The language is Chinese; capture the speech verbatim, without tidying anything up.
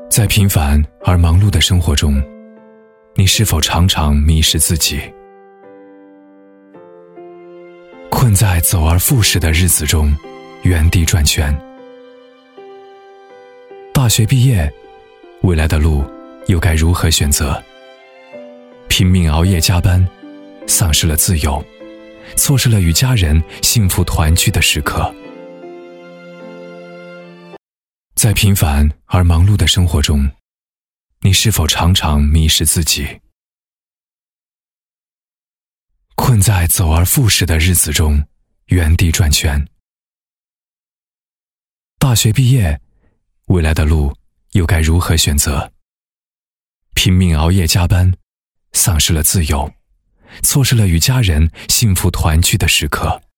在平凡而忙碌的生活中，你是否常常迷失自己？困在走而复始的日子中，原地转圈。大学毕业，未来的路又该如何选择？拼命熬夜加班，丧失了自由，错失了与家人幸福团聚的时刻。在平凡而忙碌的生活中，你是否常常迷失自己？困在走而复始的日子中，原地转圈。大学毕业，未来的路又该如何选择？拼命熬夜加班，丧失了自由，错失了与家人幸福团聚的时刻。